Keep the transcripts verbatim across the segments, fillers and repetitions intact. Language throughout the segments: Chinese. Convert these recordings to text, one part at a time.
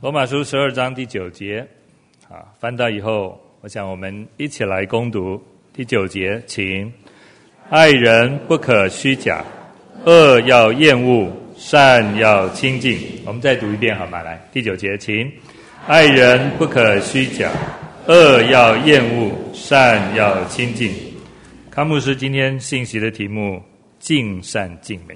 罗马书十二章第九节，啊，翻到以后，我想我们一起来攻读第九节，请。爱人不可虚假，恶要厌恶，善要亲近。我们再读一遍好吗？来，第九节，请。爱人不可虚假，恶要厌恶，善要亲近。康牧师今天信息的题目：尽善尽美。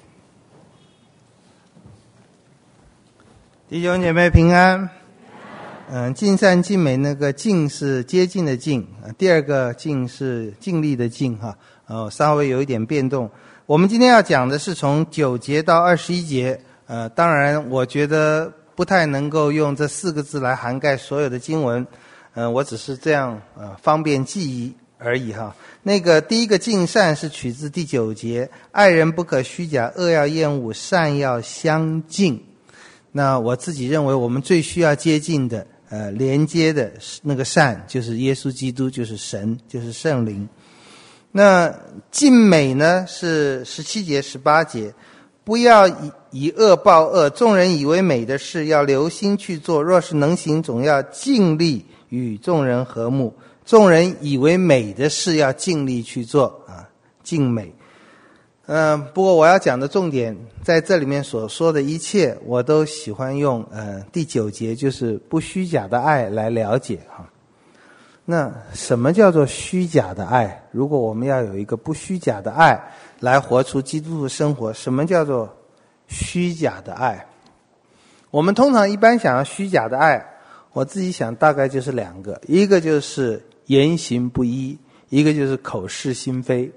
弟兄姐妹平安。嗯，尽善尽美，那个尽是接近的近，第二个尽是尽力的尽哈，呃，稍微有一点变动。我们今天要讲的是从九节到二十一节，呃，当然我觉得不太能够用这四个字来涵盖所有的经文，嗯、呃，我只是这样呃方便记忆而已哈。那个第一个尽善是取自第九节，爱人不可虚假，恶要厌恶，善要相近。那我自己认为我们最需要接近的呃连接的那个善就是耶稣基督，就是神，就是圣灵。那尽美呢是十七节十八节，不要以以恶报恶，众人以为美的事要留心去做，若是能行，总要尽力与众人和睦。众人以为美的事要尽力去做啊，尽美。嗯、呃，不过我要讲的重点，在这里面所说的一切，我都喜欢用呃第九节，就是不虚假的爱来了解哈。那什么叫做虚假的爱？如果我们要有一个不虚假的爱来活出基督徒生活，什么叫做虚假的爱？我们通常一般想要虚假的爱，我自己想大概就是两个，一个就是言行不一，一个就是口是心非。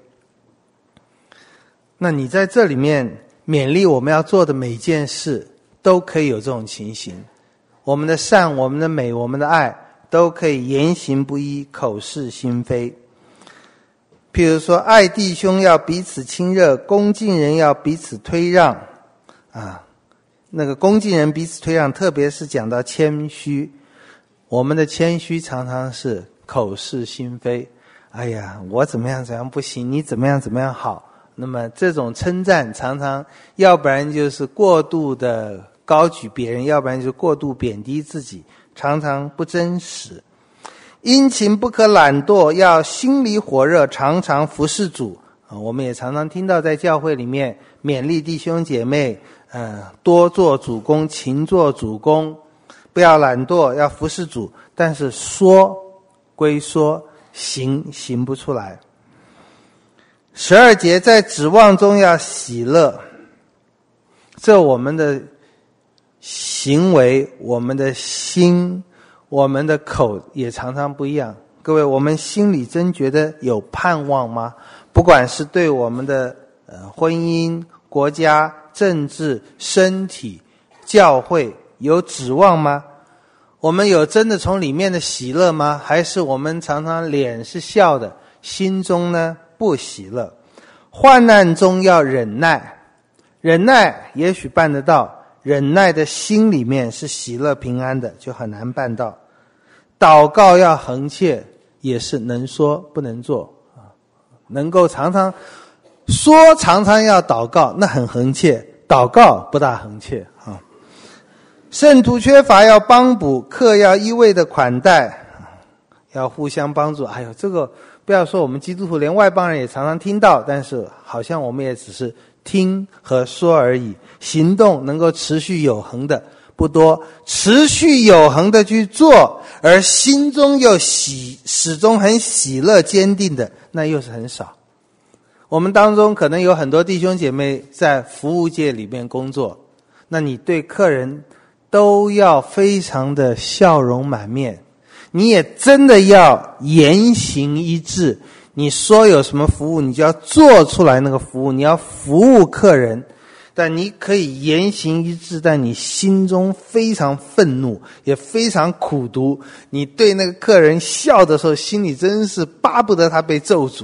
那你在这里面勉励我们要做的每件事都可以有这种情形，我们的善，我们的美，我们的爱都可以言行不一，口是心非。譬如说爱弟兄要彼此亲热，恭敬人要彼此推让啊，那个恭敬人彼此推让，特别是讲到谦虚，我们的谦虚常常是口是心非，哎呀我怎么样怎样不行，你怎么样怎么样好。那么这种称赞常常要不然就是过度的高举别人，要不然就是过度贬低自己，常常不真实。殷勤不可懒惰，要心里火热，常常服侍主。啊，我们也常常听到在教会里面勉励弟兄姐妹，呃，多做主工，勤做主工，不要懒惰，要服侍主。但是说归说，行行不出来。十二节在指望中要喜乐，这我们的行为，我们的心，我们的口也常常不一样。各位，我们心里真觉得有盼望吗？不管是对我们的呃婚姻、国家、政治、身体、教会有指望吗？我们有真的从里面的喜乐吗？还是我们常常脸是笑的，心中呢不喜乐？患难中要忍耐，忍耐也许办得到，忍耐的心里面是喜乐平安的，就很难办到。祷告要恒切，也是能说不能做，能够常常说，常常要祷告，那很恒切，祷告不大恒切啊。圣徒缺乏要帮补，客要一味的款待，要互相帮助。哎呦，这个不要说我们基督徒，连外邦人也常常听到，但是好像我们也只是听和说而已，行动能够持续有恒的不多，持续有恒的去做，而心中又喜始终很喜乐坚定的，那又是很少。我们当中可能有很多弟兄姐妹在服务界里面工作，那你对客人都要非常的笑容满面，你也真的要言行一致，你说有什么服务，你就要做出来那个服务，你要服务客人。但你可以言行一致，但你心中非常愤怒，也非常苦毒。你对那个客人笑的时候，心里真是巴不得他被咒诅。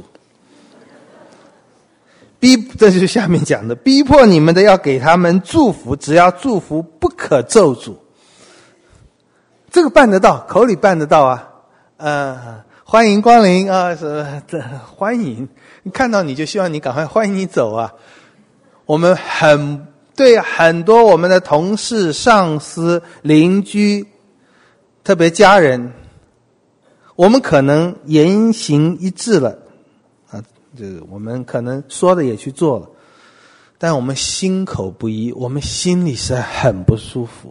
逼，这就是下面讲的，逼迫你们的要给他们祝福，只要祝福，不可咒诅。这个办得到，口里办得到啊。呃，欢迎光临啊，是欢迎，看到你就希望你赶快欢迎你走啊。我们很对很多我们的同事、上司、邻居、 特别家人，我们可能言行一致了啊，就是我们可能说的也去做了，但我们心口不一，我们心里是很不舒服。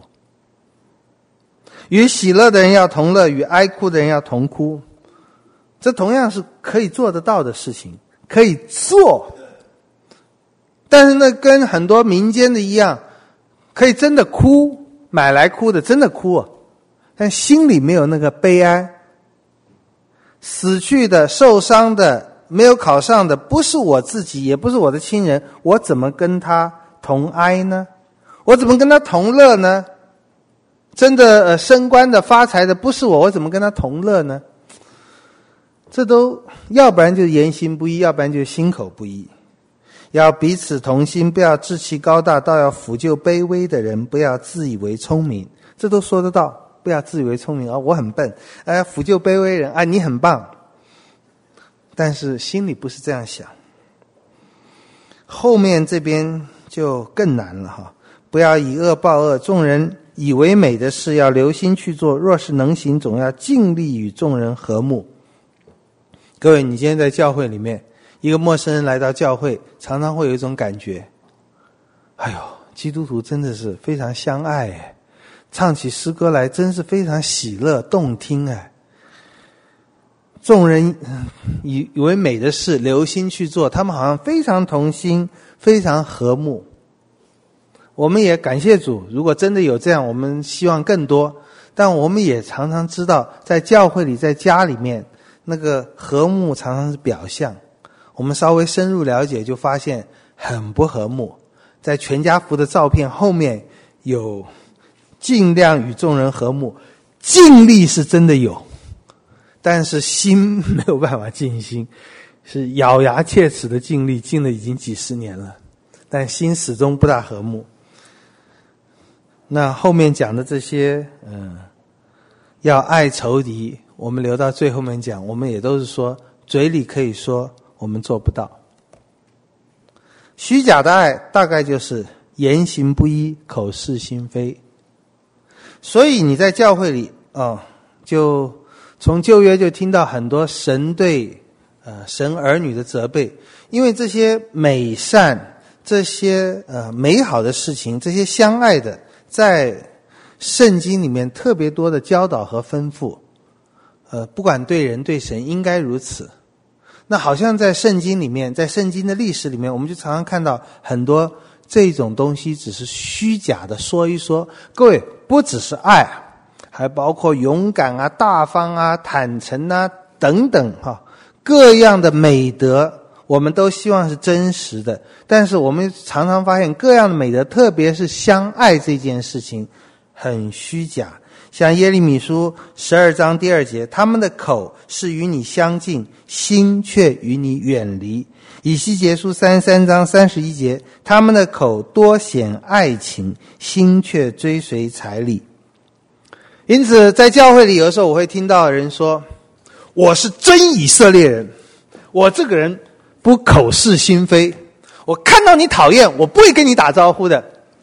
与喜乐的人要同乐，与哀哭的人要同哭，这同样是可以做得到的事情，可以做。但是那跟很多民间的一样，可以真的哭，买来哭的真的哭啊，但心里没有那个悲哀。死去的、受伤的、没有考上的，不是我自己，也不是我的亲人，我怎么跟他同哀呢？我怎么跟他同乐呢？真的呃升官的、发财的不是我，我怎么跟他同乐呢？这都要不然就言行不一，要不然就心口不一。要彼此同心，不要志气高大，倒要抚救卑微的人，不要自以为聪明。这都说得到，不要自以为聪明啊，我很笨，哎，抚救卑微人啊，你很棒。但是心里不是这样想。后面这边就更难了哈，不要以恶报恶，众人以为美的事要留心去做，若是能行，总要尽力与众人和睦。各位，你今天在教会里面，一个陌生人来到教会，常常会有一种感觉，哎呦，基督徒真的是非常相爱哎，唱起诗歌来真是非常喜乐动听哎。众人以为美的事留心去做，他们好像非常同心，非常和睦。我们也感谢主，如果真的有这样，我们希望更多。但我们也常常知道，在教会里，在家里面，那个和睦常常是表象。我们稍微深入了解，就发现很不和睦。在全家福的照片后面有尽量与众人和睦，尽力是真的有，但是心没有办法尽心，是咬牙切齿的尽力，尽了已经几十年了，但心始终不大和睦。那后面讲的这些嗯，要爱仇敌，我们留到最后面讲，我们也都是说嘴里可以说，我们做不到。虚假的爱大概就是言行不一，口是心非。所以你在教会里哦，就从旧约就听到很多神对呃神儿女的责备，因为这些美善，这些呃美好的事情，这些相爱的，在圣经里面特别多的教导和吩咐，呃，不管对人对神应该如此。那好像在圣经里面，在圣经的历史里面，我们就常常看到很多这种东西只是虚假的说一说。各位，不只是爱，还包括勇敢啊、大方啊、坦诚啊等等哈，各样的美德，我们都希望是真实的。但是我们常常发现，各样的美德，特别是相爱这件事情，很虚假。像耶利米书十二章第二节，他们的口是与你相近，心却与你远离。以西结书三十三章三十一节，他们的口多显爱情，心却追随财力。因此在教会里有的时候我会听到人说，我是真以色列人，我这个人不口是心非，我看到你讨厌，我不会跟你打招呼的，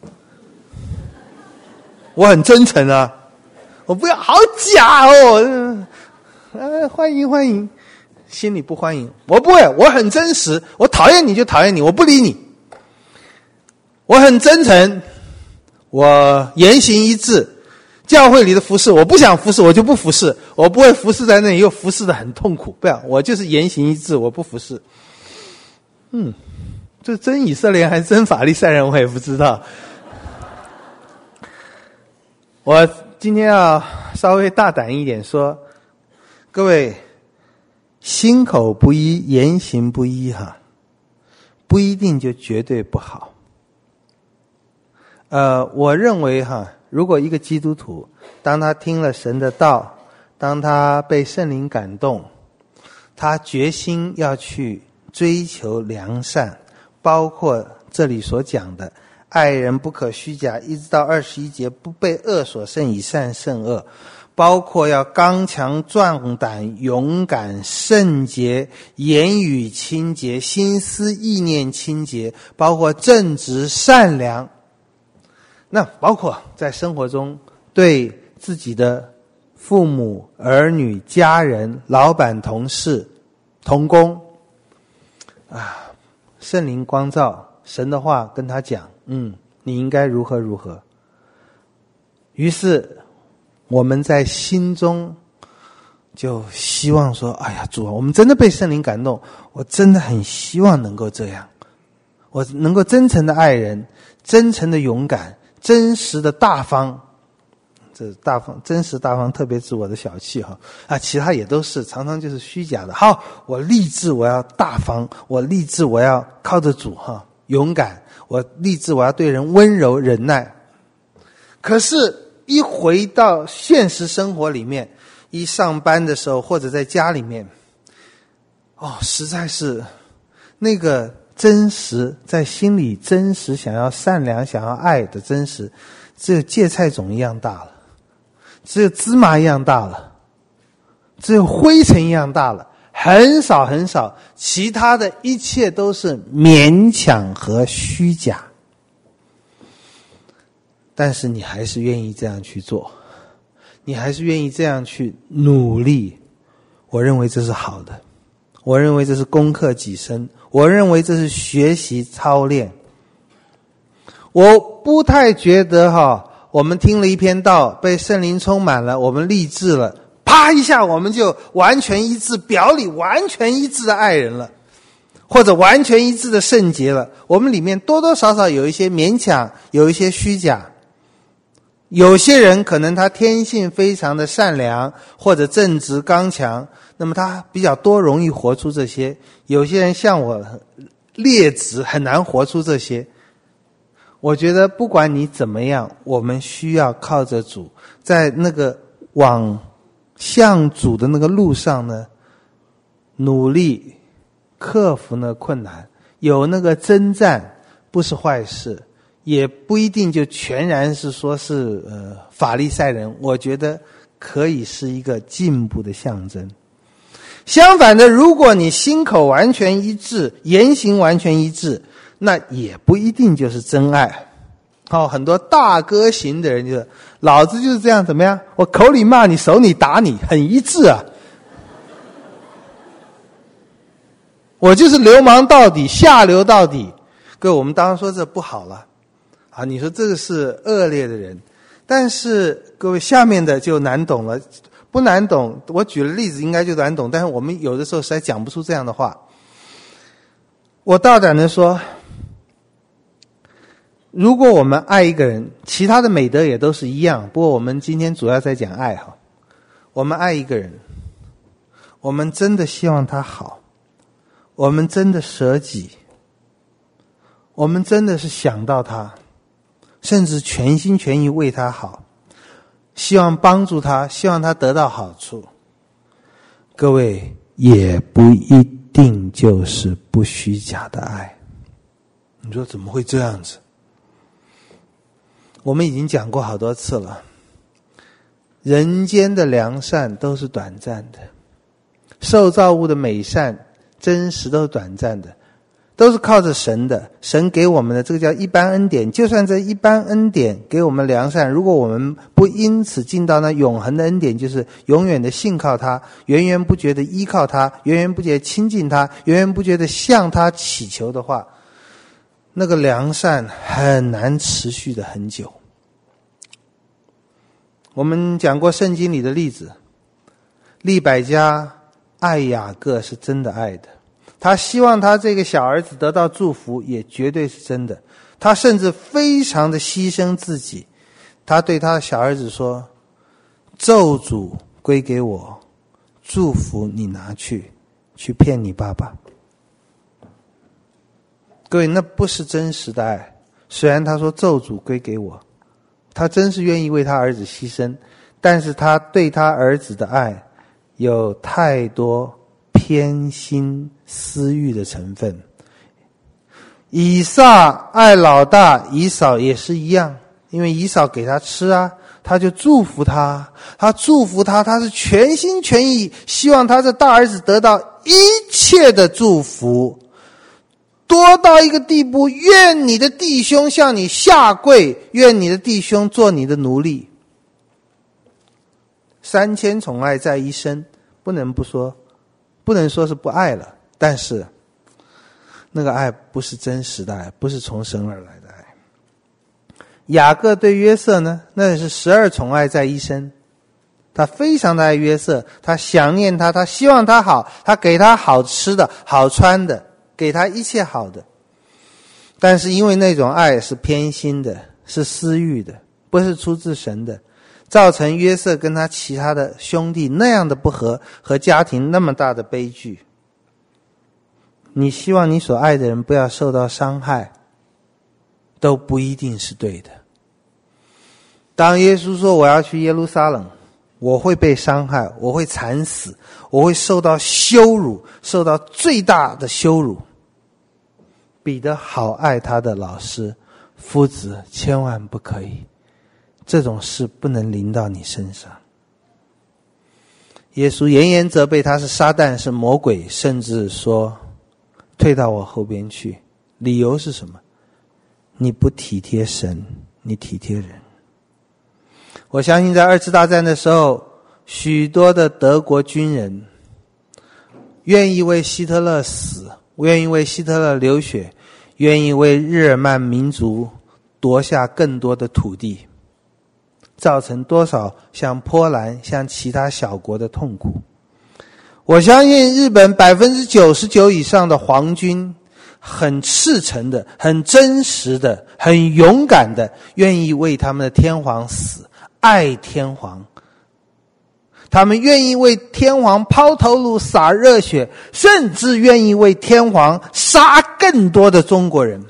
我很真诚啊，我不要好假哦，呃，欢迎欢迎，心里不欢迎，我不会，我很真实，我讨厌你就讨厌你，我不理你，我很真诚，我言行一致。教会里的服侍，我不想服侍，我就不服侍，我不会服侍在那里又服侍得很痛苦，不要，我就是言行一致，我不服侍。嗯，这真以色列人还是真法利赛人，我也不知道。我今天要稍微大胆一点说，各位，心口不一，言行不一哈，不一定就绝对不好。呃，我认为哈，如果一个基督徒，当他听了神的道，当他被圣灵感动，他决心要去追求良善，包括这里所讲的爱人不可虚假，一直到二十一节，不被恶所胜，以善胜恶，包括要刚强壮胆，勇敢圣洁，言语清洁，心思意念清洁，包括正直善良。那包括在生活中对自己的父母、儿女、家人、老板、同事、同工啊，圣灵光照，神的话跟他讲，嗯，你应该如何如何。于是我们在心中就希望说，哎呀，主啊，我们真的被圣灵感动，我真的很希望能够这样，我能够真诚的爱人，真诚的勇敢，真实的大方。这大方、真实大方，特别是我的小气哈啊，其他也都是常常就是虚假的。好，我立志我要大方，我立志我要靠着主哈勇敢，我立志我要对人温柔忍耐。可是，一回到现实生活里面，一上班的时候或者在家里面，哦，实在是那个真实在心里真实想要善良、想要爱的真实，只有芥菜种一样大了。只有芝麻一样大了，只有灰尘一样大了，很少很少，其他的一切都是勉强和虚假。但是你还是愿意这样去做，你还是愿意这样去努力，我认为这是好的，我认为这是攻克己身，我认为这是学习操练。我不太觉得哈我们听了一篇道，被圣灵充满了，我们立志了，啪一下我们就完全一致，表里完全一致的爱人了，或者完全一致的圣洁了。我们里面多多少少有一些勉强，有一些虚假。有些人可能他天性非常的善良，或者正直刚强，那么他比较多容易活出这些。有些人像我劣质，很难活出这些。我觉得不管你怎么样，我们需要靠着主，在那个往向主的那个路上呢，努力克服那个困难，有那个征战不是坏事，也不一定就全然是说是呃法利赛人，我觉得可以是一个进步的象征。相反的，如果你心口完全一致，言行完全一致，那也不一定就是真爱。好、哦，很多大哥型的人就是老子就是这样，怎么样？我口里骂你，手里打你，很一致啊。我就是流氓到底，下流到底。各位，我们当然说这不好了啊！你说这个是恶劣的人，但是各位下面的就难懂了，不难懂。我举了例子，应该就难懂，但是我们有的时候实在讲不出这样的话。我大胆的说，如果我们爱一个人，其他的美德也都是一样，不过我们今天主要在讲爱哈。我们爱一个人，我们真的希望他好，我们真的舍己，我们真的是想到他，甚至全心全意为他好，希望帮助他，希望他得到好处。各位，也不一定就是不虚假的爱。你说怎么会这样子？我们已经讲过好多次了，人间的良善都是短暂的，受造物的美善真实都是短暂的，都是靠着神的，神给我们的，这个叫一般恩典。就算这一般恩典给我们良善，如果我们不因此进到那永恒的恩典，就是永远的信靠他，源源不绝的依靠他，源源不绝亲近他，源源不绝的向他祈求的话，那个良善很难持续的很久。我们讲过圣经里的例子，利百加爱雅各是真的爱的，他希望他这个小儿子得到祝福，也绝对是真的。他甚至非常的牺牲自己，他对他的小儿子说，咒诅归给我，祝福你拿去去骗你爸爸。各位，那不是真实的爱。虽然他说咒诅归给我，他真是愿意为他儿子牺牲，但是他对他儿子的爱有太多偏心私欲的成分。以撒爱老大以扫也是一样，因为以扫给他吃啊，他就祝福他，他祝福他，他是全心全意希望他这大儿子得到一切的祝福，多到一个地步，愿你的弟兄向你下跪，愿你的弟兄做你的奴隶。 三千宠爱在一身，不能不说，不能说是不爱了，但是那个爱不是真实的爱，不是从神而来的爱。雅各对约瑟呢，那是十二宠爱在一身，他非常的爱约瑟，他想念他，他希望他好，他给他好吃的好穿的，给他一切好的。但是因为那种爱是偏心的，是私欲的，不是出自神的，造成约瑟跟他其他的兄弟那样的不和，和家庭那么大的悲剧。你希望你所爱的人不要受到伤害，都不一定是对的。当耶稣说我要去耶路撒冷，我会被伤害，我会惨死，我会受到羞辱，受到最大的羞辱。彼得好爱他的老师，夫子千万不可以，这种事不能临到你身上。耶稣严严责备他是撒旦，是魔鬼，甚至说退到我后边去。理由是什么？你不体贴神，你体贴人。我相信在二次大战的时候，许多的德国军人愿意为希特勒死，愿意为希特勒流血，愿意为日耳曼民族夺下更多的土地，造成多少像波兰像其他小国的痛苦。我相信日本 百分之九十九 以上的皇军很赤诚的，很真实的，很勇敢的，愿意为他们的天皇死，爱天皇。他们愿意为天皇抛头颅洒热血，甚至愿意为天皇杀更多的中国人。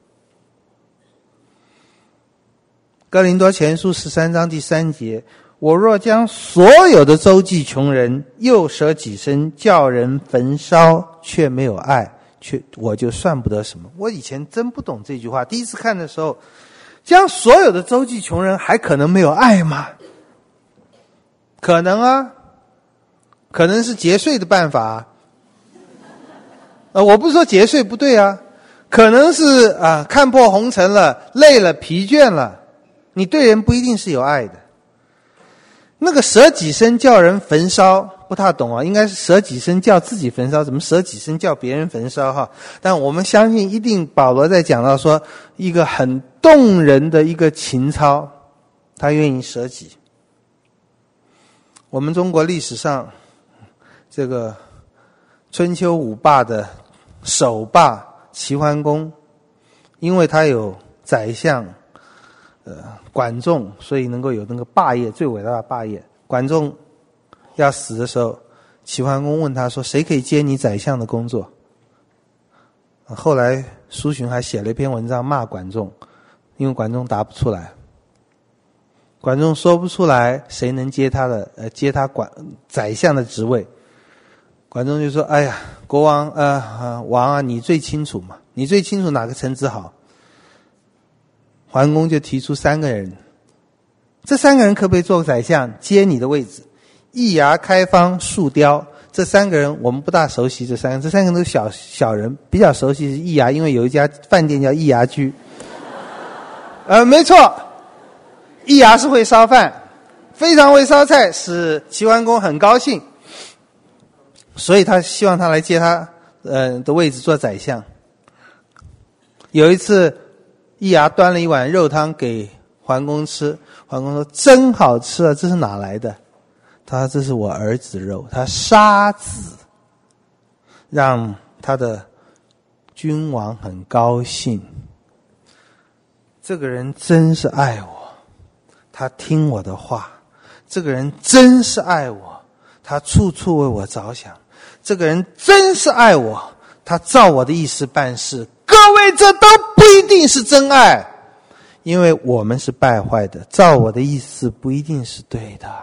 哥林多前书十三章第三节，我若将所有的周济穷人，又舍己身叫人焚烧，却没有爱，却我就算不得什么。我以前真不懂这句话，第一次看的时候，将所有的周济穷人还可能没有爱吗？可能啊，可能是节税的办法啊。呃，我不是说节税不对啊，可能是啊看破红尘了，累了，疲倦了，你对人不一定是有爱的。那个舍己身叫人焚烧，不太懂啊，应该是舍己身叫自己焚烧，怎么舍己身叫别人焚烧哈？但我们相信一定保罗在讲到说一个很动人的一个情操，他愿意舍己。我们中国历史上这个春秋五霸的首霸齐桓公，因为他有宰相呃管仲，所以能够有那个霸业，最伟大的霸业。管仲要死的时候，齐桓公问他说谁可以接你宰相的工作。后来苏洵还写了一篇文章骂管仲，因为管仲答不出来。管仲说不出来谁能接他的呃接他管宰相的职位。管仲就说哎呀国王呃呃王啊，你最清楚嘛，你最清楚哪个臣子好。桓公就提出三个人，这三个人可不可以做宰相接你的位置？易牙、开方、树雕，这三个人我们不大熟悉，这三个人这三个人都是小小人，比较熟悉是易牙，因为有一家饭店叫易牙居。呃没错，易牙是会烧饭，非常会烧菜，使齐桓公很高兴，所以他希望他来接他呃的位置做宰相。有一次易牙端了一碗肉汤给桓公吃，桓公说真好吃啊，这是哪来的？他说这是我儿子肉，他杀子，让他的君王很高兴。这个人真是爱我，他听我的话，这个人真是爱我，他处处为我着想，这个人真是爱我，他照我的意思办事。各位，这都不一定是真爱，因为我们是败坏的，照我的意思不一定是对的。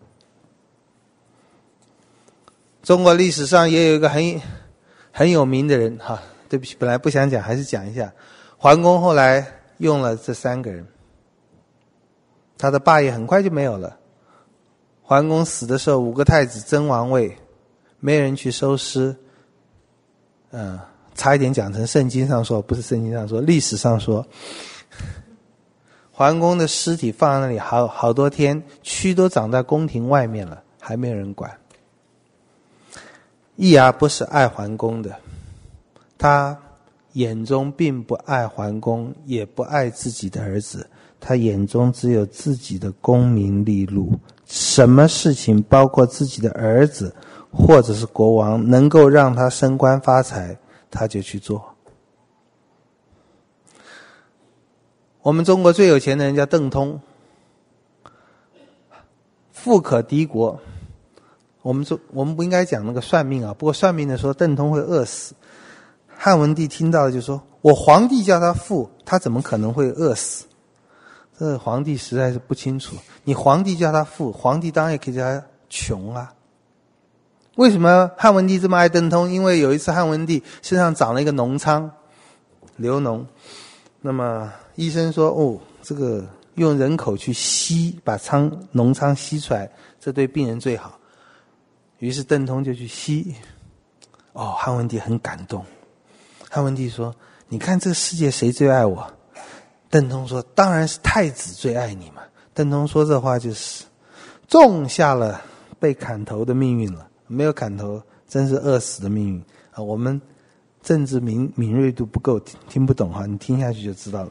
中国历史上也有一个很很有名的人哈，对不起，本来不想讲，还是讲一下。桓公后来用了这三个人，他的霸业很快就没有了。桓公死的时候，五个太子争王位，没人去收尸，嗯，差一点讲成圣经上说，不是圣经上说，历史上说， 桓公的尸体放在那里好好多天，蛆都长在宫廷外面了，还没有人管。易牙不是爱桓公的，他眼中并不爱桓公，也不爱自己的儿子，他眼中只有自己的功名利禄，什么事情包括自己的儿子或者是国王能够让他升官发财，他就去做。我们中国最有钱的人叫邓通，富可敌国。我们说我们不应该讲那个算命啊，不过算命的说邓通会饿死。汉文帝听到就说，我皇帝叫他富，他怎么可能会饿死？这皇帝实在是不清楚。你皇帝叫他富，皇帝当然也可以叫他穷啊。为什么汉文帝这么爱邓通？因为有一次汉文帝身上长了一个脓疮，流脓，那么医生说，哦，这个用人口去吸，把疮脓疮吸出来，这对病人最好。于是邓通就去吸，哦，汉文帝很感动。汉文帝说，你看这个世界谁最爱我？邓通说，当然是太子最爱你嘛。邓通说这话就是种下了被砍头的命运了，没有砍头真是饿死的命运啊！我们政治敏敏锐度不够，听听不懂哈，你听下去就知道了。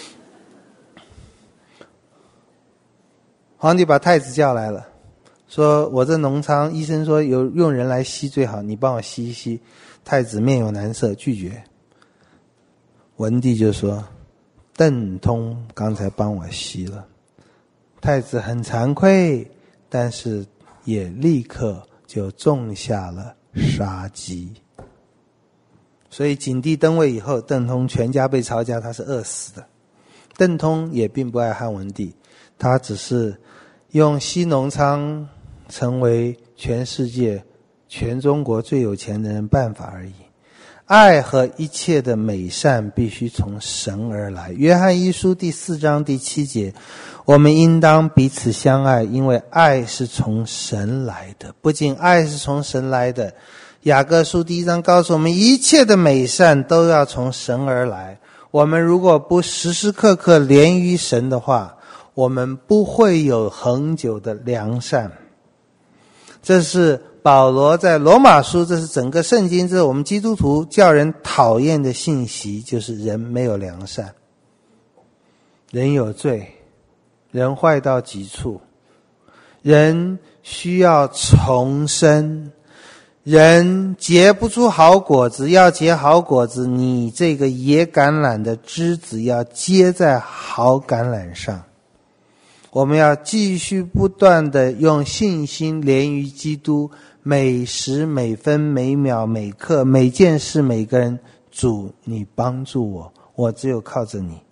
皇帝把太子叫来了，说我这脓疮，医生说有用人来吸最好，你帮我吸一吸。太子面有难色，拒绝。文帝就说，邓通刚才帮我吸了。太子很惭愧，但是也立刻就种下了杀机。所以景帝登位以后，邓通全家被抄家，他是饿死的。邓通也并不爱汉文帝，他只是用吸脓疮成为全世界全中国最有钱的人办法而已。爱和一切的美善必须从神而来。约翰一书第四章第七节，我们应当彼此相爱，因为爱是从神来的。不仅爱是从神来的，雅各书第一章告诉我们，一切的美善都要从神而来。我们如果不时时刻刻连于神的话，我们不会有恒久的良善。这是保罗在罗马书，这是整个圣经，这是我们基督徒叫人讨厌的信息，就是人没有良善，人有罪，人坏到极处，人需要重生，人结不出好果子，要结好果子，你这个野橄榄的枝子要接在好橄榄上。我们要继续不断的用信心连于基督，每时每分每秒每刻每件事每个人，主你帮助我，我只有靠着你。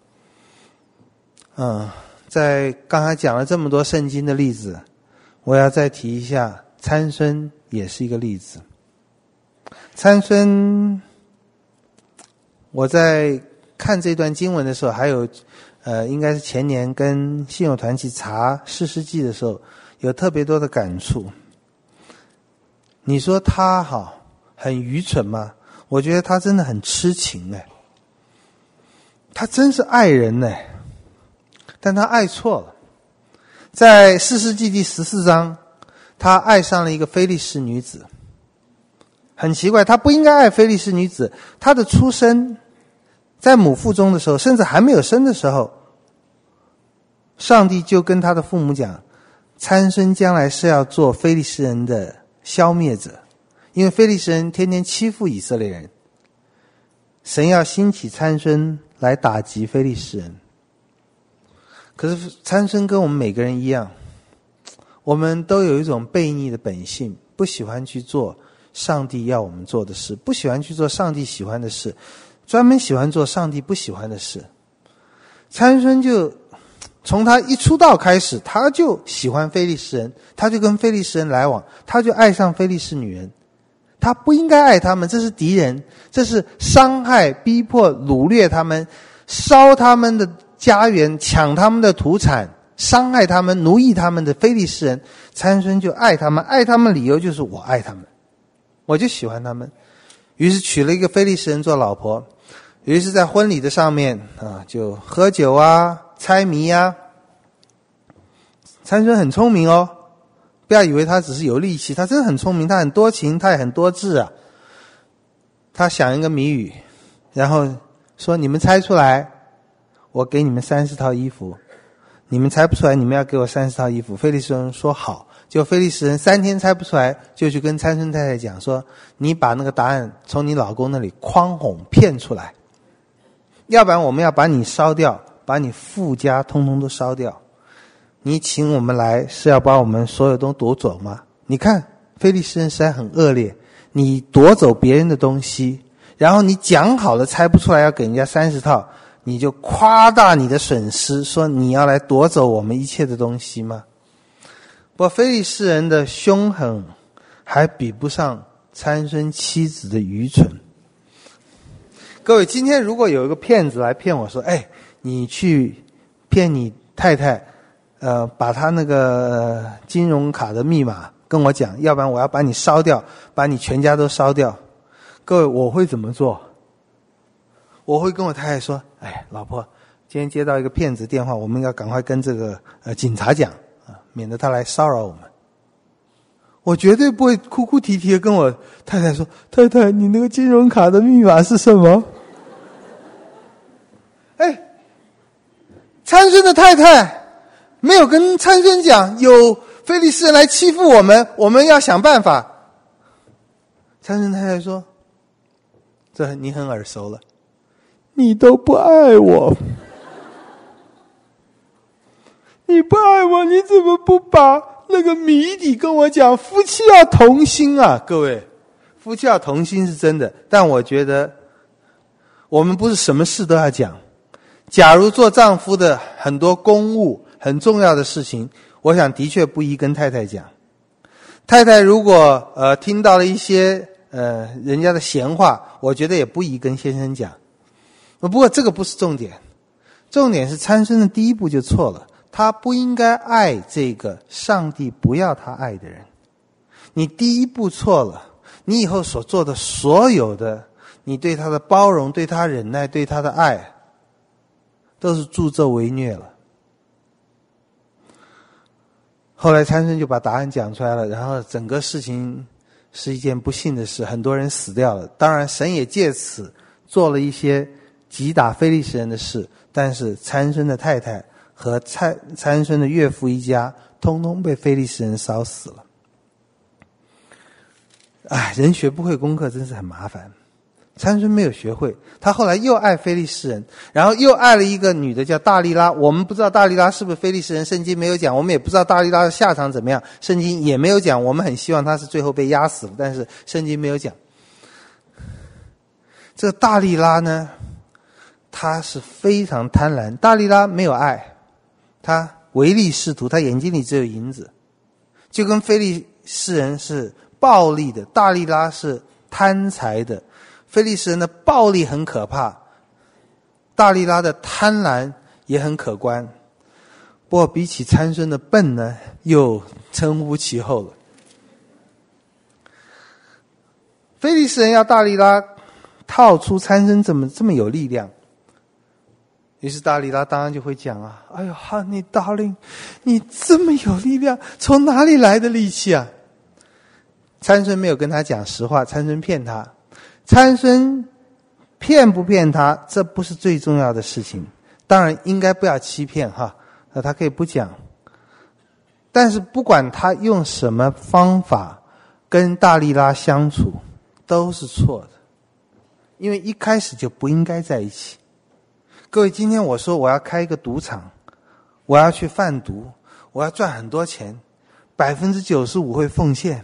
嗯，在刚才讲了这么多圣经的例子，我要再提一下参孙也是一个例子。参孙，我在看这段经文的时候，还有呃，应该是前年跟信友团去查士师记的时候，有特别多的感触。你说他哈很愚蠢吗？我觉得他真的很痴情哎，他真是爱人哎，但他爱错了。在士师记第十四章，他爱上了一个非利士女子。很奇怪，他不应该爱非利士女子，他的出身在母腹中的时候，甚至还没有生的时候，上帝就跟他的父母讲，参孙将来是要做非利士人的消灭者，因为非利士人天天欺负以色列人，神要兴起参孙来打击非利士人。可是参孙跟我们每个人一样，我们都有一种悖逆的本性，不喜欢去做上帝要我们做的事，不喜欢去做上帝喜欢的事，专门喜欢做上帝不喜欢的事。参孙就从他一出道开始，他就喜欢非利士人，他就跟非利士人来往，他就爱上非利士女人。他不应该爱他们，这是敌人，这是伤害、逼迫、掳掠他们，烧他们的家园，抢他们的土产，伤害他们，奴役他们的非利士人。参孙就爱他们，爱他们理由就是我爱他们，我就喜欢他们。于是娶了一个非利士人做老婆， 于是在婚礼的上面啊，就喝酒啊，猜谜啊。参孙很聪明哦，不要以为他只是有力气，他真的很聪明，他很多情，他也很多智啊。他想一个谜语，然后说你们猜出来，我给你们三十套衣服。你们猜不出来，你们要给我三十套衣服。非利士人说好，结果非利士人三天猜不出来，就去跟参孙太太讲说，你把那个答案从你老公那里诓哄骗出来，要不然我们要把你烧掉，把你富家通通都烧掉。你请我们来是要把我们所有都夺走吗？你看非利士人实在很恶劣，你夺走别人的东西，然后你讲好了猜不出来要给人家三十套，你就夸大你的损失，说你要来夺走我们一切的东西吗？不过非利士人的凶狠还比不上参孙妻子的愚蠢。各位，今天如果有一个骗子来骗我说，哎，你去骗你太太，呃，把他那个金融卡的密码跟我讲，要不然我要把你烧掉，把你全家都烧掉。各位，我会怎么做？我会跟我太太说，哎，老婆，今天接到一个骗子电话，我们要赶快跟这个呃警察讲啊，免得他来骚扰我们。我绝对不会哭哭啼啼的跟我太太说，太太，你那个金融卡的密码是什么？哎，参孙的太太没有跟参孙讲，有非利士人来欺负我们，我们要想办法。参孙太太说，这你很耳熟了，你都不爱我，你不爱我，你怎么不把那个谜底跟我讲？夫妻要同心啊，各位，夫妻要同心是真的，但我觉得我们不是什么事都要讲。假如做丈夫的很多公务很重要的事情，我想的确不宜跟太太讲。太太如果呃听到了一些呃人家的闲话，我觉得也不宜跟先生讲。不过这个不是重点，重点是参孙的第一步就错了，他不应该爱这个上帝不要他爱的人。你第一步错了，你以后所做的所有的，你对他的包容，对他忍耐，对他的爱，都是助纣为虐了。后来参孙就把答案讲出来了，然后整个事情是一件不幸的事，很多人死掉了。当然神也借此做了一些击打非利士人的事，但是参孙的太太和参参孙的岳父一家通通被非利士人烧死了。哎，人学不会功课真是很麻烦。参孙没有学会，他后来又爱非利士人，然后又爱了一个女的叫大利拉。我们不知道大利拉是不是非利士人，圣经没有讲，我们也不知道大利拉的下场怎么样，圣经也没有讲。我们很希望他是最后被压死了，但是圣经没有讲。这个大利拉呢，他是非常贪婪。大利拉没有爱，他唯利是图，他眼睛里只有银子，就跟非利士人是暴力的，大利拉是贪财的。非利士人的暴力很可怕，大利拉的贪婪也很可观。不过比起参孙的笨呢，又称乎其后了。非利士人要大利拉套出参孙怎么这么有力量，于是大利拉当然就会讲啊，哎呦 honey darling， 你这么有力量，从哪里来的力气啊？参孙没有跟他讲实话，参孙骗他。参孙骗不骗他，这不是最重要的事情，当然应该不要欺骗哈，那他可以不讲。但是不管他用什么方法跟大利拉相处，都是错的，因为一开始就不应该在一起。各位，今天我说我要开一个赌场，我要去贩毒，我要赚很多钱，百分之九十五会奉献。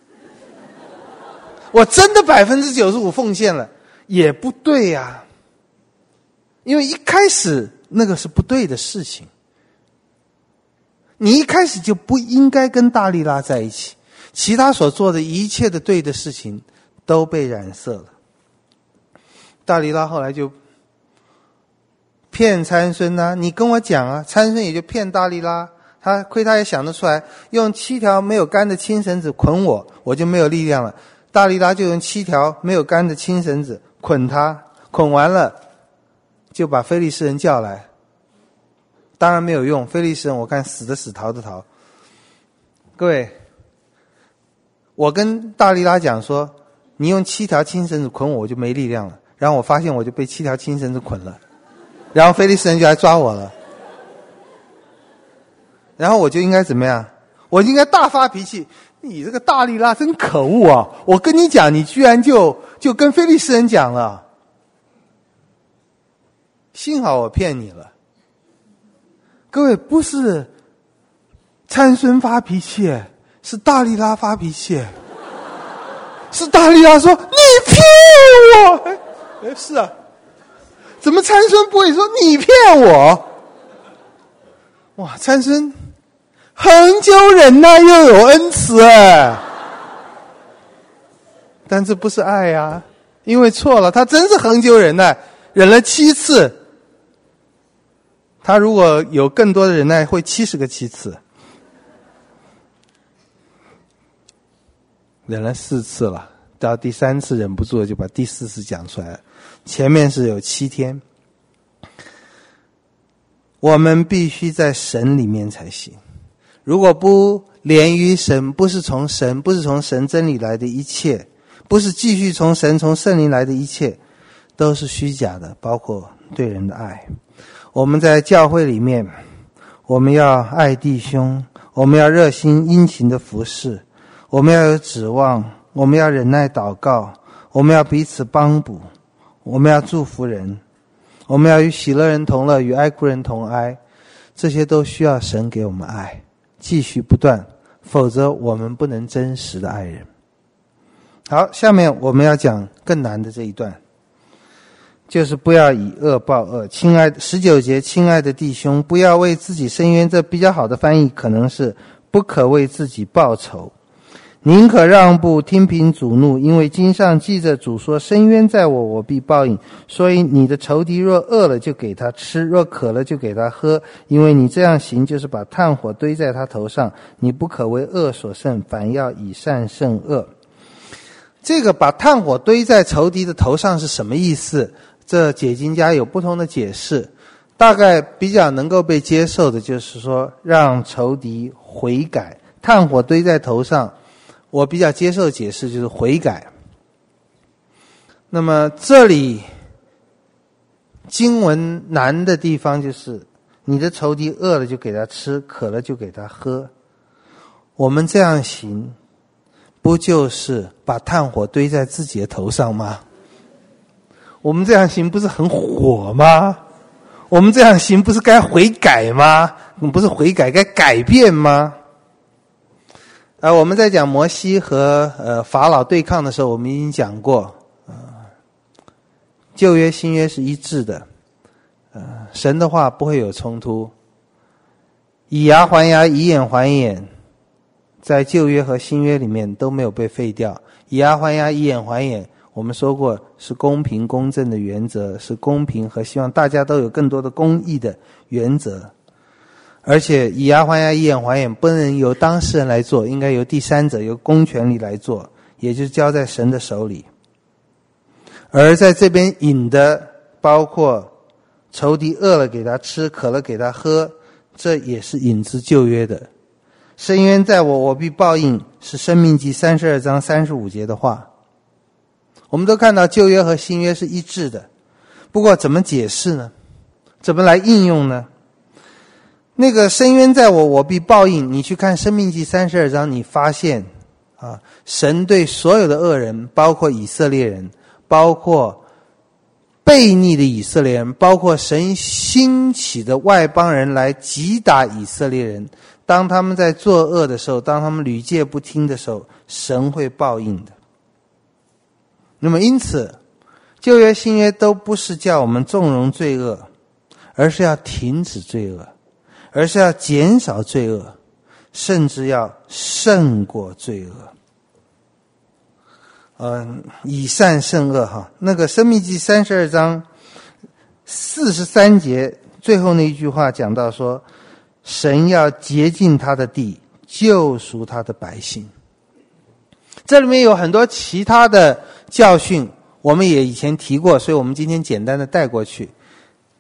我真的百分之九十五奉献了，也不对呀、啊，因为一开始那个是不对的事情。你一开始就不应该跟大利拉在一起，其他所做的一切的对的事情都被染色了。大利拉后来就骗参孙啊，你跟我讲啊，参孙也就骗大利拉，他亏他也想得出来，用七条没有干的青绳子捆我，我就没有力量了。大利拉就用七条没有干的青绳子捆他，捆完了就把非利士人叫来，当然没有用，非利士人我看死的死，逃的逃。各位，我跟大利拉讲说，你用七条青绳子捆我，我就没力量了。然后我发现我就被七条青绳子捆了，然后非利士人就来抓我了。然后我就应该怎么样？我应该大发脾气，你这个大利拉真可恶啊！我跟你讲，你居然就就跟非利士人讲了。幸好我骗你了。各位，不是参孙发脾气，是大利拉发脾气。是大利拉说你骗我。哎，是啊，怎么参孙不会说你骗我？哇，参孙恒久忍耐又有恩慈哎，但这不是爱呀，因为错了，他真是恒久忍耐，忍了七次。他如果有更多的忍耐，会七十个七次。忍了四次了，到第三次忍不住了，就把第四次讲出来了。前面是有七天。我们必须在神里面才行。如果不连于神，不是从神，不是从神真理来的一切，不是继续从神从圣灵来的一切，都是虚假的，包括对人的爱。我们在教会里面，我们要爱弟兄，我们要热心殷勤的服侍，我们要有指望，我们要忍耐祷告，我们要彼此帮补，我们要祝福人，我们要与喜乐人同乐，与哀哭人同哀。这些都需要神给我们爱，继续不断，否则我们不能真实的爱人。好，下面我们要讲更难的这一段，就是不要以恶报恶。亲爱的十九节，亲爱的弟兄，不要为自己伸冤，这比较好的翻译可能是不可为自己报仇，宁可让步，听凭主怒，因为经上记着主说，伸冤在我，我必报应。所以你的仇敌若饿了，就给他吃，若渴了，就给他喝，因为你这样行，就是把炭火堆在他头上。你不可为恶所胜，反要以善胜恶。这个把炭火堆在仇敌的头上是什么意思？这解经家有不同的解释，大概比较能够被接受的就是说，让仇敌悔改。炭火堆在头上，我比较接受的解释就是悔改。那么这里经文难的地方就是，你的仇敌饿了就给他吃，渴了就给他喝。我们这样行，不就是把炭火堆在自己的头上吗？我们这样行不是很火吗？我们这样行不是该悔改吗？不是悔改该改变吗？呃，我们在讲摩西和呃法老对抗的时候，我们已经讲过，呃，旧约新约是一致的，呃，神的话不会有冲突，以牙还牙，以眼还眼，在旧约和新约里面都没有被废掉。以牙还牙，以眼还眼，我们说过是公平公正的原则，是公平和希望大家都有更多的公义的原则。而且以牙还牙，以眼还眼不能由当事人来做，应该由第三者，由公权力来做，也就是交在神的手里。而在这边引的包括仇敌饿了给他吃，渴了给他喝，这也是引自旧约的。伸冤在我，我必报应，是申命记三十二章三十五节的话。我们都看到旧约和新约是一致的，不过怎么解释呢？怎么来应用呢？那个伸冤在我，我必报应，你去看申命记三十二章，你发现啊，神对所有的恶人，包括以色列人，包括悖逆的以色列人，包括神兴起的外邦人来击打以色列人，当他们在作恶的时候，当他们屡戒不听的时候，神会报应的。那么因此旧约新约都不是叫我们纵容罪恶，而是要停止罪恶，而是要减少罪恶，甚至要胜过罪恶。嗯，以善胜恶哈。那个申命记三十二章四十三节最后那一句话讲到说，神要洁净他的地，救赎他的百姓。这里面有很多其他的教训，我们也以前提过，所以我们今天简单的带过去。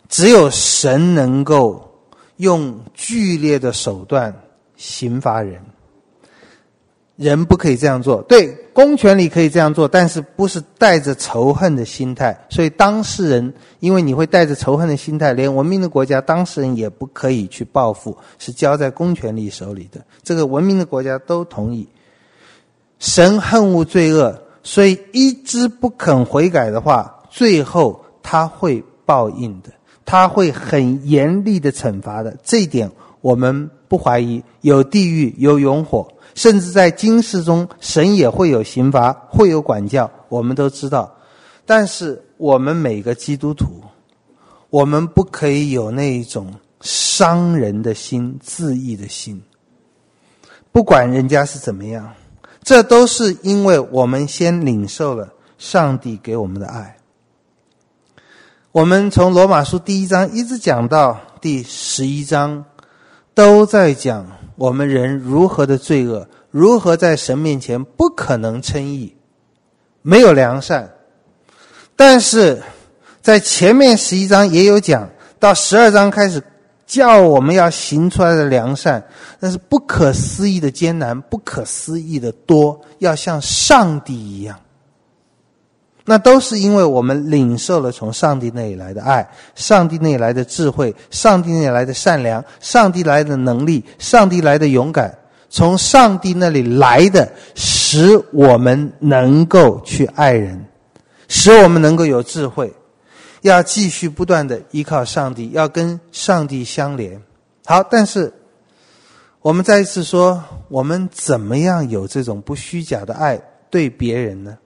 只有神能够用剧烈的手段刑罚人，人不可以这样做。对，公权力可以这样做，但是不是带着仇恨的心态。所以当事人，因为你会带着仇恨的心态，连文明的国家当事人也不可以去报复，是交在公权力手里的。这个文明的国家都同意。神恨恶罪恶，所以一直不肯悔改的话，最后他会报应的，他会很严厉的惩罚的。这一点我们不怀疑，有地狱，有永火，甚至在今世中神也会有刑罚，会有管教，我们都知道。但是我们每个基督徒，我们不可以有那一种伤人的心，自义的心，不管人家是怎么样，这都是因为我们先领受了上帝给我们的爱。我们从罗马书第一章一直讲到第十一章，都在讲我们人如何的罪恶，如何在神面前不可能称义，没有良善。但是在前面十一章也有讲，到十二章开始叫我们要行出来的良善，那是不可思议的艰难，不可思议的多，要像上帝一样。那都是因为我们领受了从上帝那里来的爱，上帝那里来的智慧，上帝那里来的善良，上帝来的能力，上帝来的勇敢，从上帝那里来的，使我们能够去爱人，使我们能够有智慧，要继续不断的依靠上帝，要跟上帝相连。好，但是我们再一次说，我们怎么样有这种不虚假的爱对别人呢？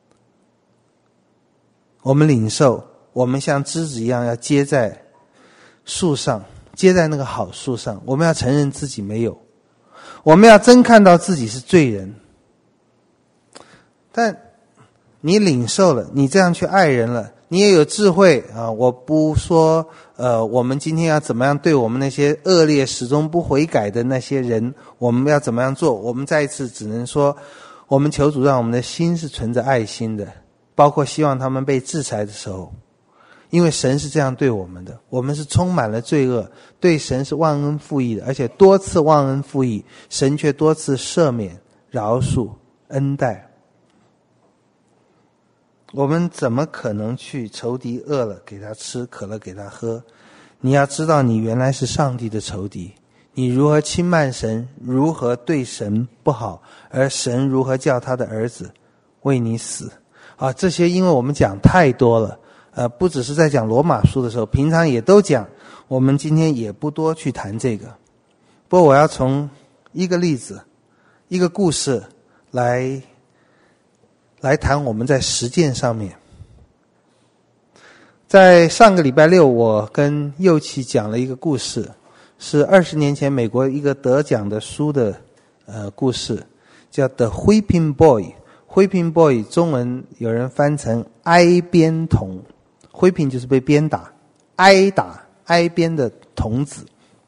我们领受，我们像枝子一样要接在树上，接在那个好树上。我们要承认自己没有，我们要真看到自己是罪人。但你领受了，你这样去爱人了，你也有智慧啊！我不说，呃，我们今天要怎么样对我们那些恶劣、始终不悔改的那些人，我们要怎么样做？我们再一次只能说，我们求主让我们的心是存着爱心的。包括希望他们被制裁的时候，因为神是这样对我们的，我们是充满了罪恶，对神是忘恩负义的，而且多次忘恩负义，神却多次赦免、饶恕、恩待。我们怎么可能去仇敌饿了给他吃，渴了给他喝？你要知道你原来是上帝的仇敌，你如何轻慢神，如何对神不好，而神如何叫他的儿子为你死啊，这些因为我们讲太多了，呃，不只是在讲罗马书的时候，平常也都讲，我们今天也不多去谈这个。不过我要从一个例子、一个故事来来谈我们在实践上面。在上个礼拜六，我跟佑琪讲了一个故事，是二十年前美国一个得奖的书的呃故事，叫 The Whipping Boy。Whipping boy 中文有人翻成挨鞭童， Whipping 就是被鞭打，挨打挨鞭的童子。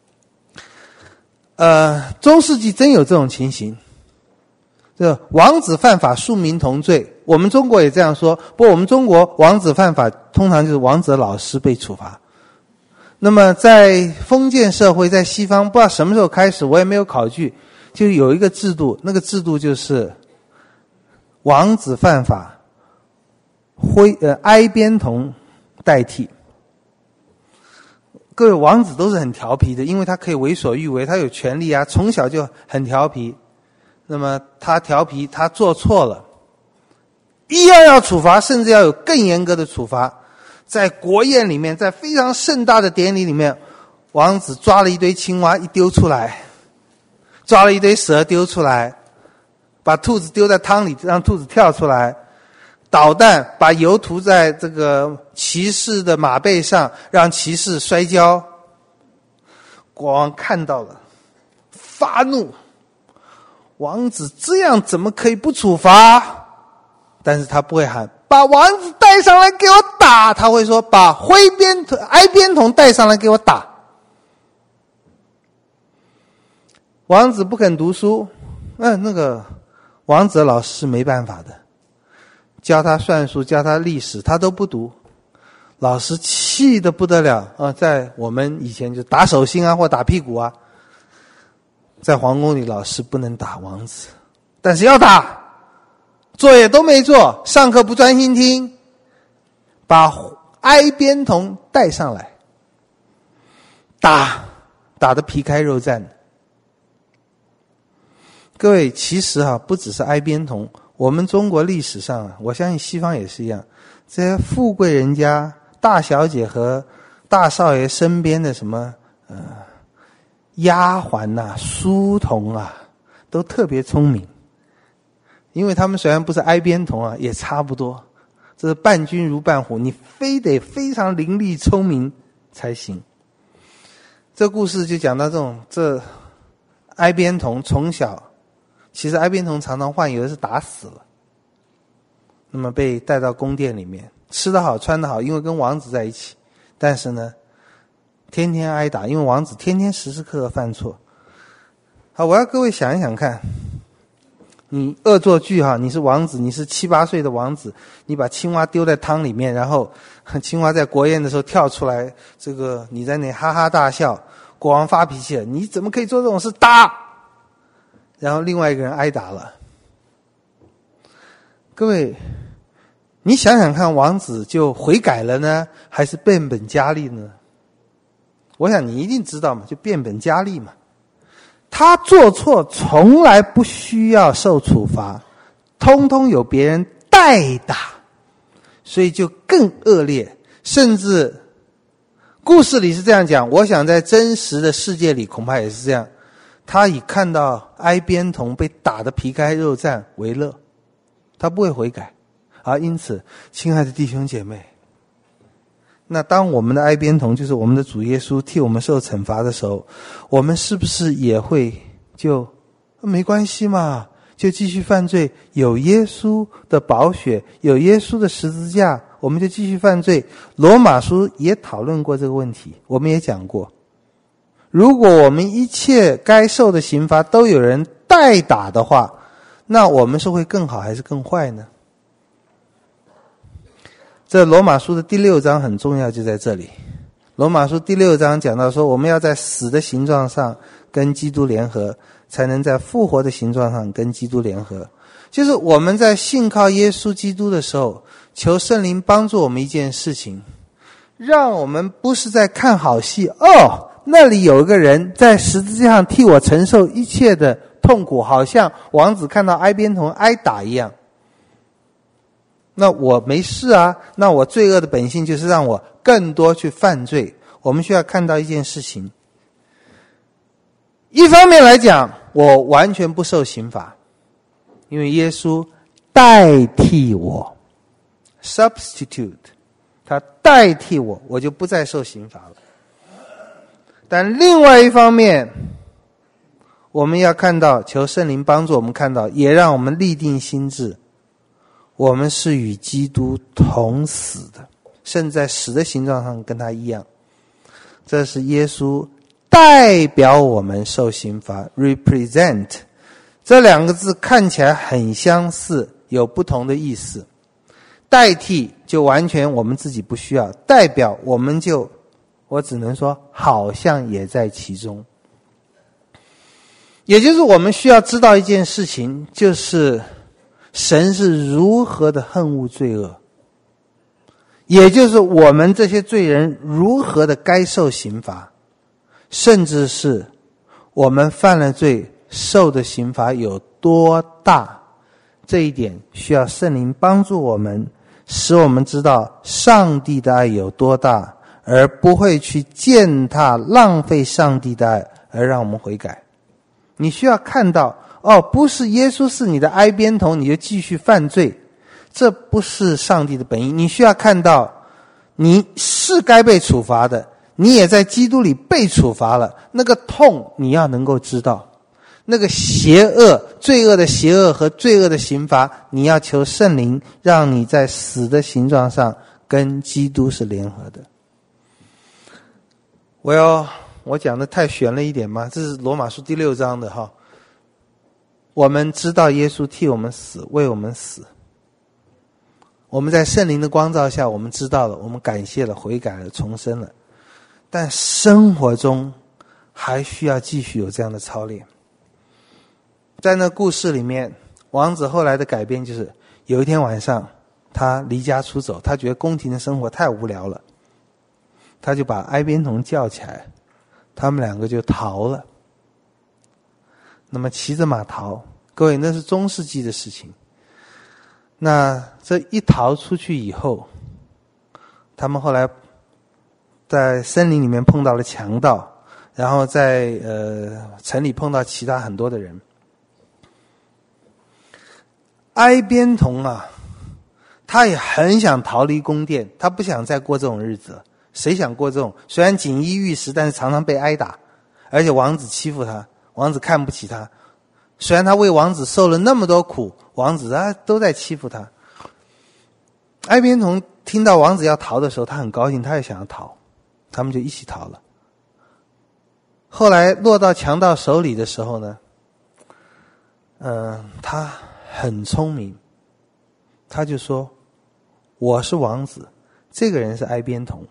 呃，中世纪真有这种情形，这王子犯法庶民同罪，我们中国也这样说，不过我们中国王子犯法通常就是王子的老师被处罚。那么在封建社会，在西方不知道什么时候开始，我也没有考据，就有一个制度，那个制度就是王子犯法，挥呃挨鞭童代替。各位，王子都是很调皮的，因为他可以为所欲为，他有权利啊，从小就很调皮。那么他调皮，他做错了，一样要处罚，甚至要有更严格的处罚。在国宴里面，在非常盛大的典礼里面，王子抓了一堆青蛙一丢出来，抓了一堆蛇丢出来，把兔子丢在汤里，让兔子跳出来，捣蛋，把油涂在这个骑士的马背上，让骑士摔跤。国王看到了，发怒，王子这样怎么可以不处罚？但是他不会喊把王子带上来给我打，他会说把挥鞭挨鞭童带上来给我打。王子不肯读书，那那个王子的老师是没办法的，教他算术，教他历史，他都不读。 老师气得不得了啊！在我们以前就打手心啊，或打屁股啊。在皇宫里，老师不能打王子，但是要打，作业都没做，上课不专心听，把挨边童带上来，打，打得皮开肉绽。各位，其实啊，不只是挨边童，我们中国历史上啊，我相信西方也是一样，这些富贵人家、大小姐和大少爷身边的什么呃丫鬟呐、啊、书童啊，都特别聪明。因为他们虽然不是挨边童啊，也差不多。这是伴君如伴虎，你非得非常伶俐聪明才行。这故事就讲到这种，这挨边童从小，其实挨边童常常患有的是打死了，那么被带到宫殿里面，吃得好穿得好，因为跟王子在一起，但是呢天天挨打，因为王子天天时时刻刻犯错。好，我要各位想一想看，你恶作剧哈，你是王子，你是七八岁的王子，你把青蛙丢在汤里面，然后青蛙在国宴的时候跳出来，这个你在那哈哈大笑，国王发脾气了，你怎么可以做这种事？打！然后另外一个人挨打了。各位，你想想看，王子就悔改了呢，还是变本加厉呢？我想你一定知道嘛，就变本加厉嘛。他做错从来不需要受处罚，通通有别人代打，所以就更恶劣。甚至故事里是这样讲，我想在真实的世界里恐怕也是这样，他以看到挨边童被打得皮开肉绽为乐，他不会悔改。啊，因此亲爱的弟兄姐妹，那当我们的挨边童就是我们的主耶稣替我们受惩罚的时候，我们是不是也会就没关系嘛，就继续犯罪？有耶稣的宝血，有耶稣的十字架，我们就继续犯罪。罗马书也讨论过这个问题，我们也讲过，如果我们一切该受的刑罚都有人代打的话，那我们是会更好还是更坏呢？这罗马书的第六章很重要，就在这里。罗马书第六章讲到说，我们要在死的形状上跟基督联合，才能在复活的形状上跟基督联合。就是我们在信靠耶稣基督的时候，求圣灵帮助我们一件事情，让我们不是在看好戏，哦，那里有一个人在十字架上替我承受一切的痛苦，好像王子看到挨边童挨打一样。那我没事啊，那我罪恶的本性就是让我更多去犯罪。我们需要看到一件事情，一方面来讲，我完全不受刑罚，因为耶稣代替我 substitute， 他代替我，我就不再受刑罚了。但另外一方面，我们要看到，求圣灵帮助我们看到，也让我们立定心志，我们是与基督同死的，甚至在死的形状上跟他一样。这是耶稣代表我们受刑罚 represent， 这两个字看起来很相似，有不同的意思。代替就完全我们自己不需要，代表我们就，我只能说好像也在其中。也就是我们需要知道一件事情，就是神是如何的恨恶罪恶，也就是我们这些罪人如何的该受刑罚，甚至是我们犯了罪受的刑罚有多大，这一点需要圣灵帮助我们，使我们知道上帝的爱有多大，而不会去践踏浪费上帝的爱，而让我们悔改。你需要看到，哦，不是耶稣是你的挨边童你就继续犯罪，这不是上帝的本意。你需要看到，你是该被处罚的，你也在基督里被处罚了，那个痛你要能够知道，那个邪恶罪恶的邪恶和罪恶的刑罚，你要求圣灵让你在死的形状上跟基督是联合的。我要我讲的太玄了一点吗？这是罗马书第六章的哈。我们知道耶稣替我们死，为我们死， 我们在圣灵的光照下，我们知道了，我们感谢了，悔改了，重生了。但生活中还需要继续有这样的操练。在那故事里面，王子后来的改变就是有一天晚上他离家出走，他觉得宫廷的生活太无聊了，他就把哀边童叫起来，他们两个就逃了。那么骑着马逃，各位，那是中世纪的事情。那这一逃出去以后，他们后来在森林里面碰到了强盗，然后在呃城里碰到其他很多的人。哀边童啊，他也很想逃离宫殿，他不想再过这种日子了。谁想过这种？虽然锦衣玉食，但是常常被挨打，而且王子欺负他，王子看不起他。虽然他为王子受了那么多苦，王子啊都在欺负他。哀边童听到王子要逃的时候，他很高兴，他也想要逃，他们就一起逃了。后来落到强盗手里的时候呢，嗯、呃，他很聪明，他就说：“我是王子，这个人是哀边童。”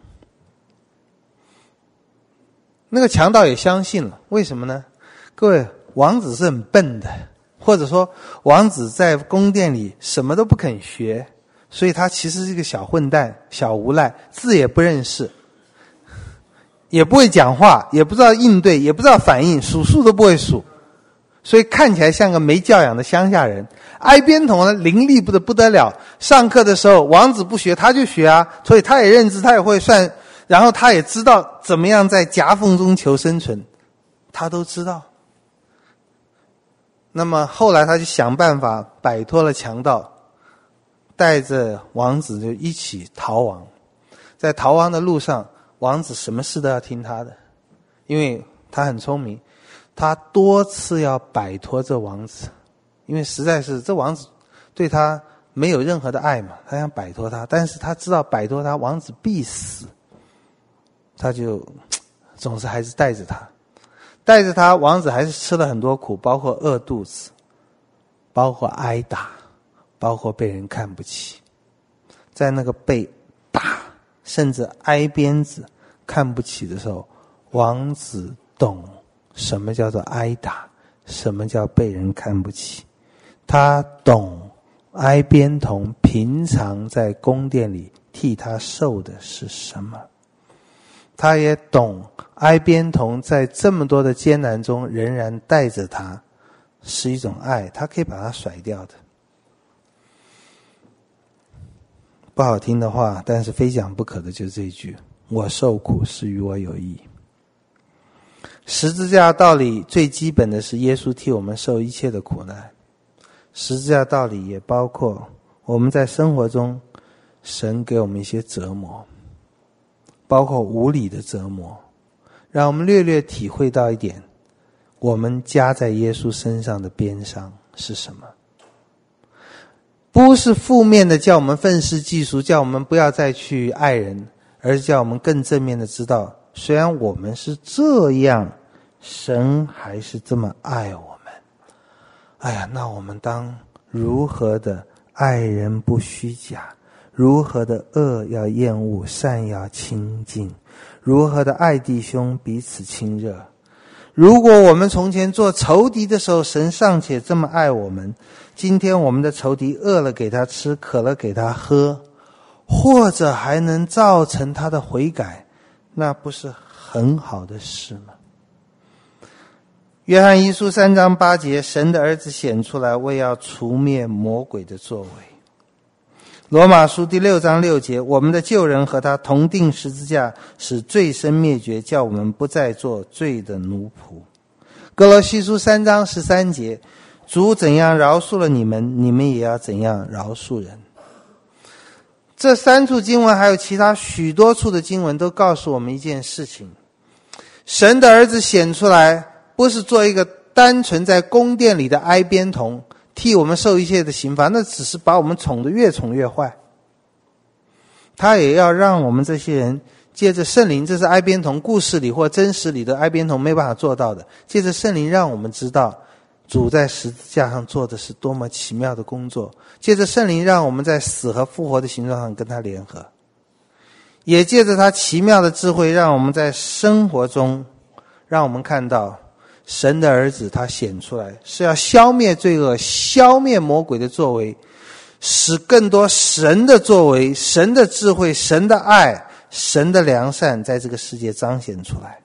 那个强盗也相信了，为什么呢？各位，王子是很笨的，或者说王子在宫殿里什么都不肯学，所以他其实是一个小混蛋、小无赖，字也不认识，也不会讲话，也不知道应对，也不知道反应，数数都不会数，所以看起来像个没教养的乡下人。哀边童呢，伶俐不得不得了，上课的时候王子不学他就学啊，所以他也认字，他也会算，然后他也知道怎么样在夹缝中求生存，他都知道。那么后来他就想办法摆脱了强盗，带着王子就一起逃亡。在逃亡的路上，王子什么事都要听他的，因为他很聪明，他多次要摆脱这王子，因为实在是这王子对他没有任何的爱嘛，他想摆脱他，但是他知道摆脱他王子必死，他就总是还是带着他带着他王子还是吃了很多苦，包括饿肚子，包括挨打，包括被人看不起。在那个被打甚至挨鞭子看不起的时候，王子懂什么叫做挨打，什么叫被人看不起。他懂哀边童平常在宫殿里替他受的是什么，他也懂哀边童在这么多的艰难中仍然带着他是一种爱，他可以把它甩掉的。不好听的话，但是非讲不可的就是这一句：我受苦是与我有益。十字架道理最基本的是耶稣替我们受一切的苦难，十字架道理也包括我们在生活中神给我们一些折磨，包括无理的折磨，让我们略略体会到一点，我们加在耶稣身上的鞭伤是什么。不是负面的叫我们愤世嫉俗，叫我们不要再去爱人，而是叫我们更正面的知道，虽然我们是这样，神还是这么爱我们。哎呀，那我们当如何的爱人不虚假，如何的恶要厌恶，善要亲近，如何的爱弟兄彼此亲热。如果我们从前做仇敌的时候，神尚且这么爱我们，今天我们的仇敌饿了给他吃，渴了给他喝，或者还能造成他的悔改，那不是很好的事吗？约翰一书三章八节，神的儿子显出来，为要除灭魔鬼的作为。罗马书第六章六节，我们的旧人和他同定十字架，使罪身灭绝，叫我们不再做罪的奴仆。哥罗西书三章十三节，主怎样饶恕了你们，你们也要怎样饶恕人。这三处经文还有其他许多处的经文都告诉我们一件事情，神的儿子显出来，不是做一个单纯在宫殿里的哀边童，替我们受一切的刑罚，那只是把我们宠得越宠越坏。他也要让我们这些人借着圣灵，这是哀边童故事里或真实里的哀边童没办法做到的，借着圣灵让我们知道， 主在十字架上做的是多么奇妙的工作，借着圣灵让我们在死和复活的形状上跟他联合，也借着他奇妙的智慧让我们在生活中，让我们看到神的儿子他显出来是要消灭罪恶，消灭魔鬼的作为，使更多神的作为，神的智慧，神的爱，神的良善在这个世界彰显出来。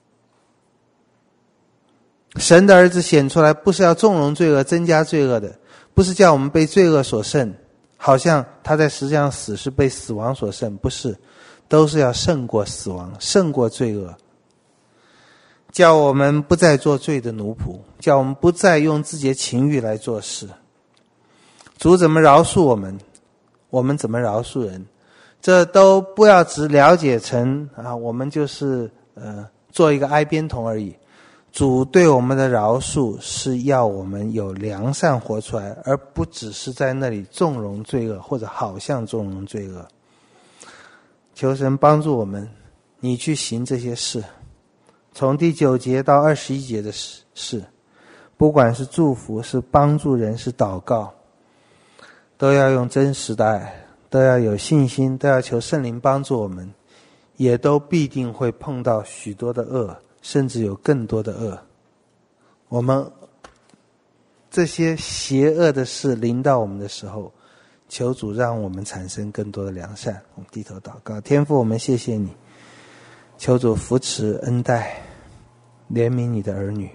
神的儿子显出来不是要纵容罪恶，增加罪恶的，不是叫我们被罪恶所胜，好像他在十字架上死是被死亡所胜，不是，都是要胜过死亡，胜过罪恶，叫我们不再做罪的奴仆，叫我们不再用自己的情欲来做事。主怎么饶恕我们，我们怎么饶恕人，这都不要只了解成啊，我们就是呃做一个哀边童而已。主对我们的饶恕是要我们有良善活出来，而不只是在那里纵容罪恶，或者好像纵容罪恶。求神帮助我们，你去行这些事，从第九节到二十一节的事，不管是祝福，是帮助人，是祷告，都要用真实的爱，都要有信心，都要求圣灵帮助我们，也都必定会碰到许多的恶，甚至有更多的恶。我们这些邪恶的事临到我们的时候，求主让我们产生更多的良善。我们低头祷告。天父，我们谢谢你，求主扶持恩待怜悯你的儿女，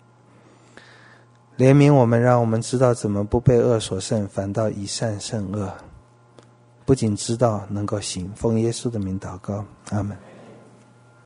怜悯我们，让我们知道怎么不被恶所胜，反倒以善胜恶，不仅知道能够行。奉耶稣的名祷告，阿们。